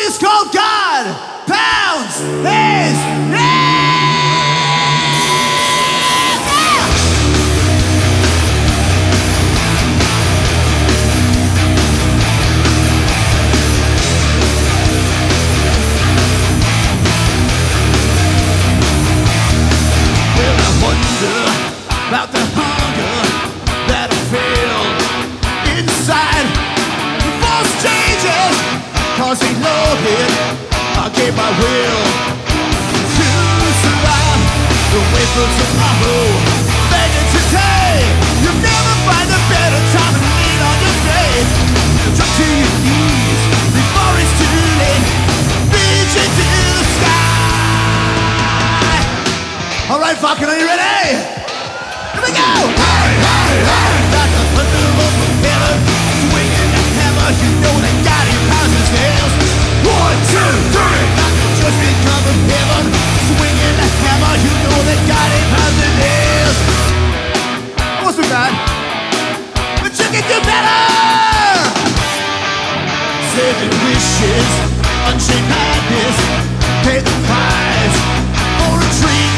is called God Pounds His Nails. Well, I wonder about the hunger that I feel inside. The false changes, cause they love it. I gave my will to survive. The way for tomorrow, begging today. You'll never find a better time to lean on your faith. Drop to your knees before it's too late. Reach into the sky. Alright, fucking, are you ready? Here we go! Hey, hey, hey! Like a thunderbolt from heaven, swinging the hammer, you know that God he pounds his nails. 1, 2, 3! Like a judgment come from heaven, swinging the hammer, you know that God he pounds his nails. That wasn't bad, but you can do better! 7 wishes, unchained madness, pay the price for a treat.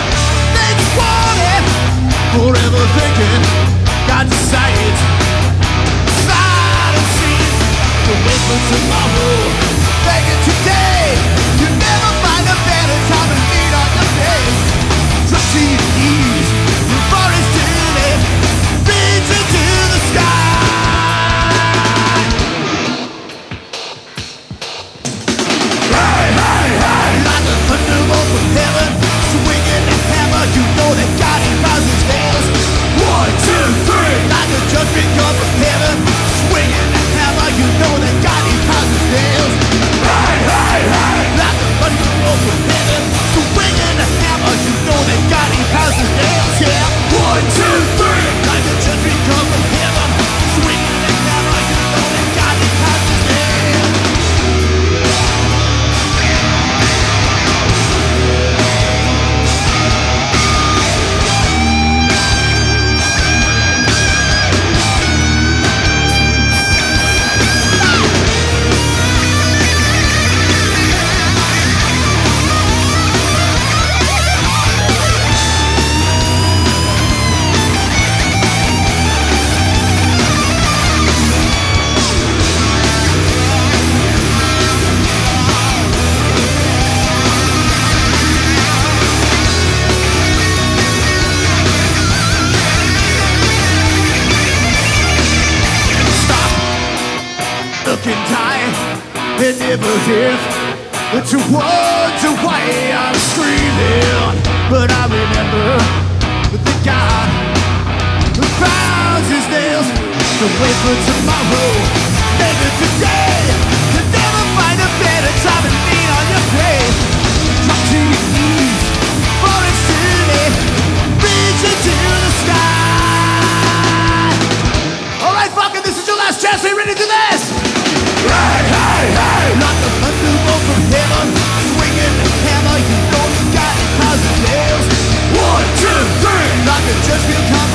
Forever thinking, God decides, silent scene, to wait for tomorrow, begging today. You never find a better time to lean on your faith. Drop to your knees, before it's too late. Reach into the sky. Hey, hey, hey! Like a thunderbolt from heaven, swinging the hammer, you know that God he pounds his nails. 1, 2, 3! Like a judgment come from heaven, swinging the hammer, you know that God he pounds his nails. Hey, hey, hey! Like a thunderbolt from heaven, swinging the hammer, you know that God he pounds his nails. Yeah, 1, 2, 3! Like a judgment come from heaven, swinging the hammer, you know that God he pounds his nails. Look and die, it never hit. But you wonder why I'm screaming. But I remember the God who pounds his nails to wait for tomorrow, maybe today. You never find a better time to lean on your faith. Drop to your knees, for it's too late. Reach into the sky. Alright, fucking, this is your last chance. Are you ready to do this? Hey, hey, hey! Like a thunderbolt from heaven, swinging the hammer, you know you got it, how's it nails? 1, 2, 3! Like a judgment comes